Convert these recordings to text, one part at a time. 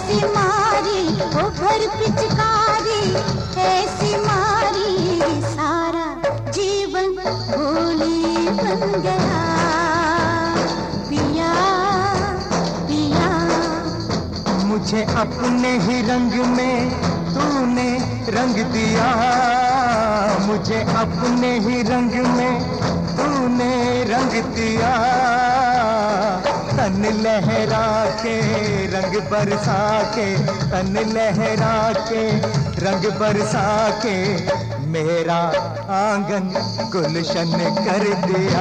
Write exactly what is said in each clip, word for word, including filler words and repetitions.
ऐसी मारी ओ भर पिचकारी, ऐसी मारी सारा जीवन होली बन गया। पिया पिया मुझे अपने ही रंग में तूने रंग दिया, मुझे अपने ही रंग में तूने रंग दिया। तन लहरा के रंग बरसा के, तन लहरा के रंग बरसा के मेरा आंगन गुलशन कर दिया।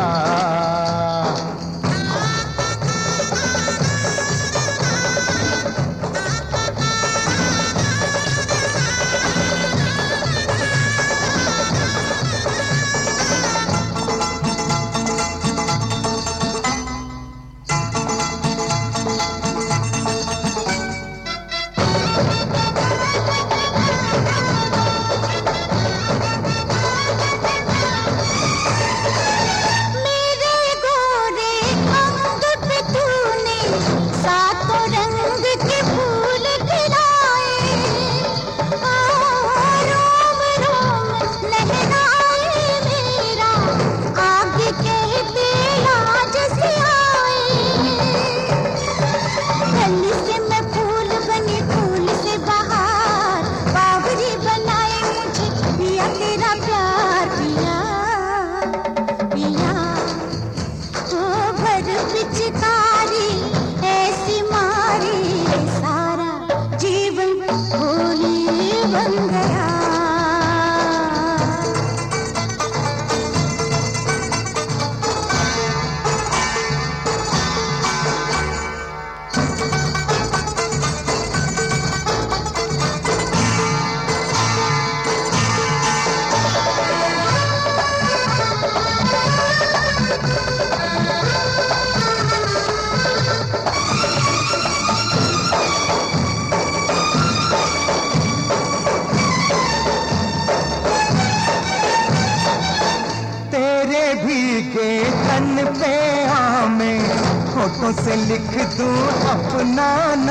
भीगे तन पे आमे होठों से लिख दूं अपना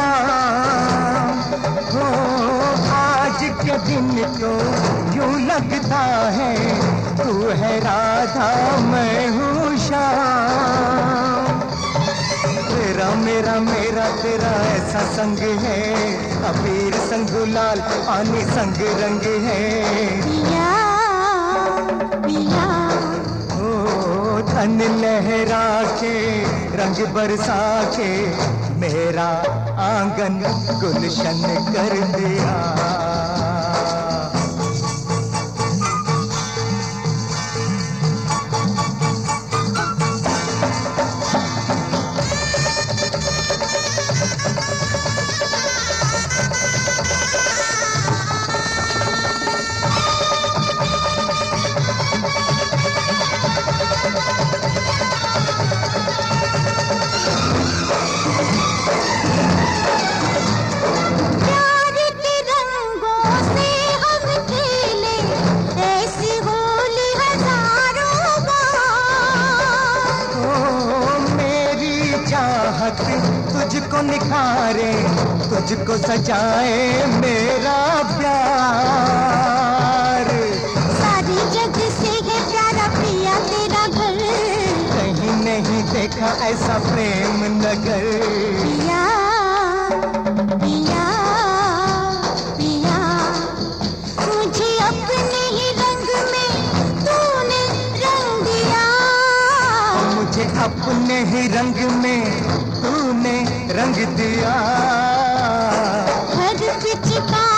नाम। हो आज के दिन तो यूं लगता है तू है राधा मैं हूँ श्याम। तेरा मेरा मेरा तेरा ऐसा संग है, अबीर संग गुलाल पानी संग रंग है। पिया पिया तन लहरा के रंग बरसा के मेरा आंगन गुलशन कर दिया। तुझको निखारे तुझको सजाए मेरा प्यार। सारी जग से है प्यारा पिया तेरा घर, कहीं नहीं देखा ऐसा प्रेम नगर। पिया पिया पिया मुझे अपने ही रंग में तूने रंग दिया, मुझे अपने ही रंग में तूने रंग दिया। हर पिचकारी